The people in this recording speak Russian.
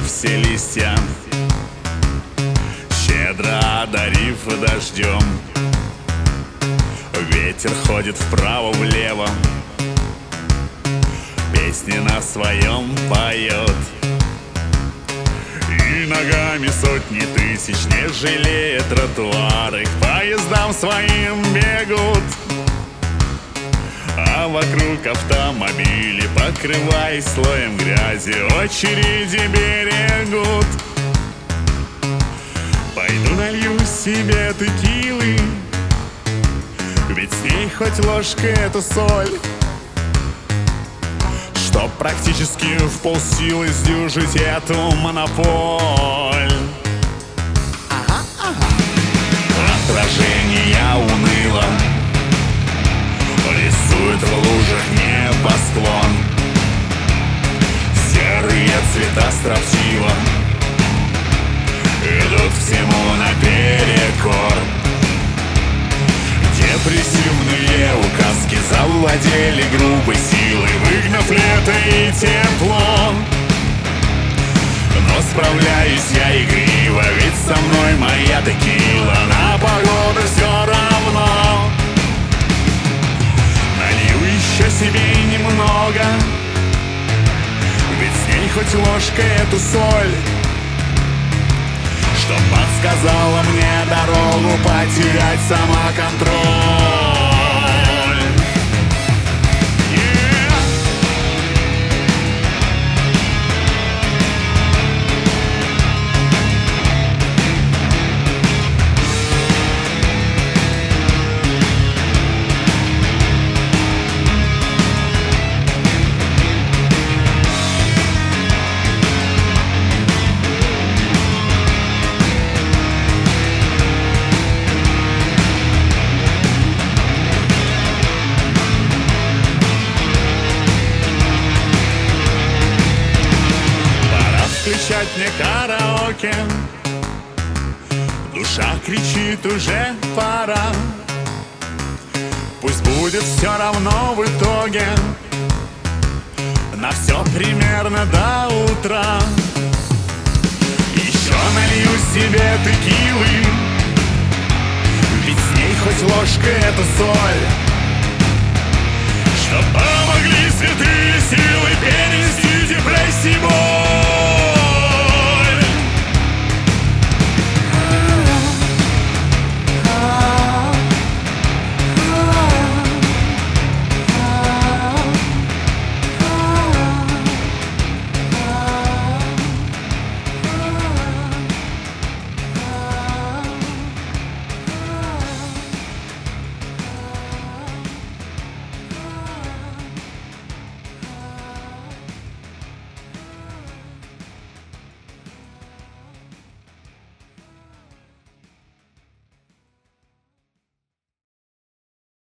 все листья, щедро одарив дождем. Ветер ходит вправо-влево, песни на своем поет. И ногами сотни тысяч, не жалея тротуары, к поездам своим бегут. А вокруг автомобили, покрываясь слоем грязи, очереди берегут. Пойду налью себе текилы, ведь с ней хоть ложка — это соль, чтоб практически в полсилы сдюжить эту монополь. Отражение уныло рисует в лужах небосклон. Серые цвета строптиво идут всему наперекор. Депрессивные указки завладели грубой силой, выгнав лето и тепло. Но справляюсь я игриво, ведь со мной моя текила. На погоду все равно. Налью еще себе немного, ведь с ней хоть ложка — эту соль, что подсказала мне дорогу потерять самоконтроль. Включать мне караоке, душа кричит: уже пора. Пусть будет все равно в итоге, на все примерно до утра. Еще налью себе текилы, ведь с ней хоть ложка — это соль, чтоб помогли святые силы перенести депрессию, боль.